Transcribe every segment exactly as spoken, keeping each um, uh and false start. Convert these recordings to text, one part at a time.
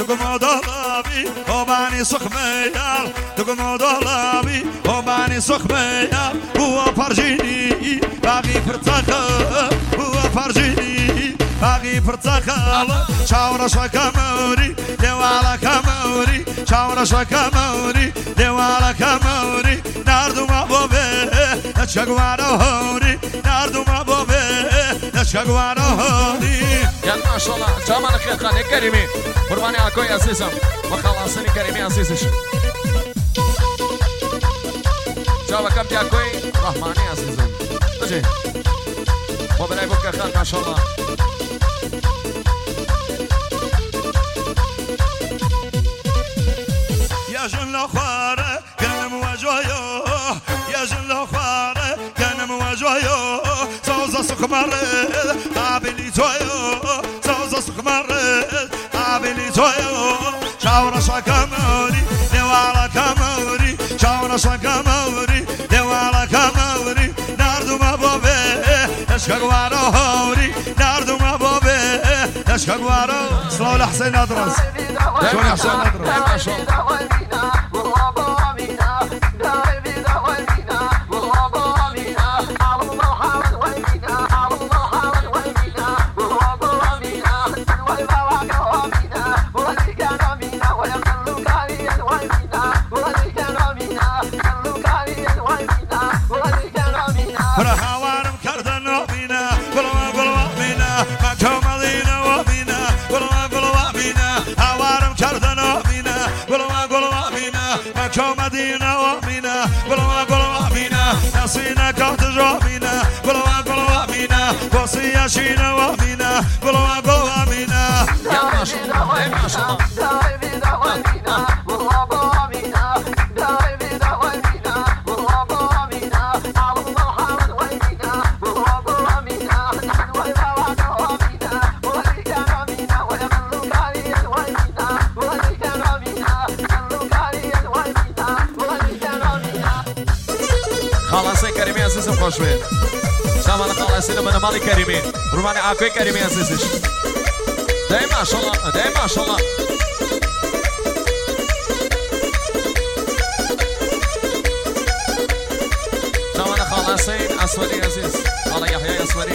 تقوم دولابي وباني سخميال تقوم دولابي وباني سخميال هو فرجيني باقي فرتخل هو فرجيني باقي فرتخل شاورا شكموري دوالا كموري شاورا شكموري دوالا كموري ناردو ما بوبي نشقوارو هوري ناردو ما بوبي نشقوارو هوري يا ما شاء الله جمال خير خاني كريمي قرباني عكوي عزيزم وخلاصني كريمي عزيزش جواب كم عكوي رحماني عزيزم تجي وبلاي بك خان ما شاء الله يا جن خواره كان مواجهيو يا جن خواره كان مواجهيو صوص سكمره قابلي تويو صوص سكمره قابلي تويو شاورا شكموري دوالا كموري شاورا شكموري دوالا كموري ناردو ما بوبي اشكوارو هوري ناردو ما بوبي اشكوارو صلوا لحسين ادرس شلون حسين ادرس ما شاء الله مدينة وامينة قلوا قلوا امينة نسينا كهت جوامينة قلوا قلوا امينة وصية شينا وامينة قلوا قلوا امينة يا ما شاء الله ما شاء الله خلاصي كريمي عزيزم خوشوين شامل خلاصين من مالي كريمي روماني عاكوي كريمي عزيزش داي ما شاء الله داي ما شاء الله شامل خلاصين اسودي عزيز على يحيى اسودي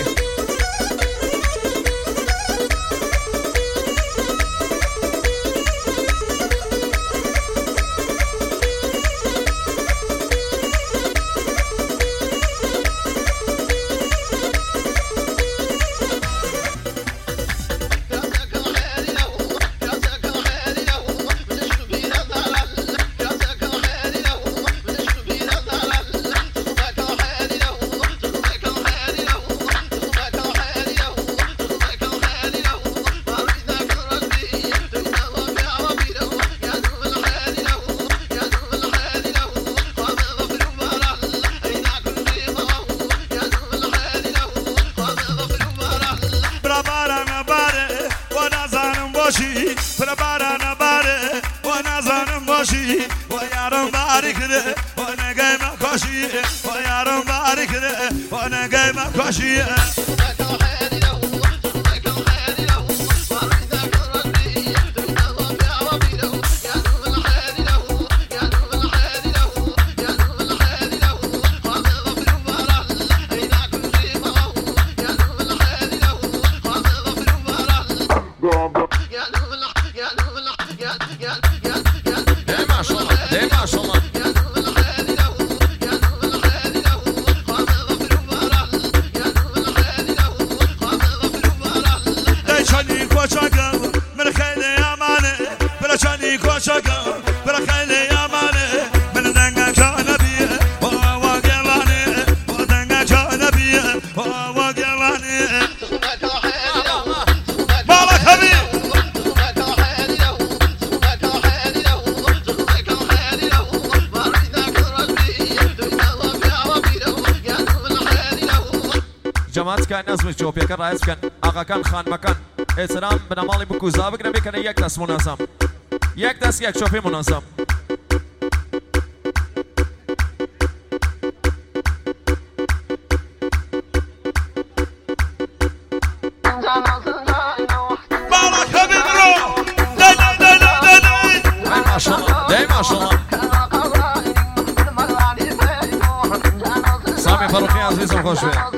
بربارنا باره وانا زانم باشی و یارم بارک ده وانا گیم کاشی و یارم بارک ده وانا گیم کاشی جماعت كان ناس مش جوب يكر رئيس كان آقا كان خان مكان احترام بنامالي بكوزا بكنا بكنا یک دست منظم یک دست یک شوپی منظم بارك حبيبي رو لا لا لا خوش بید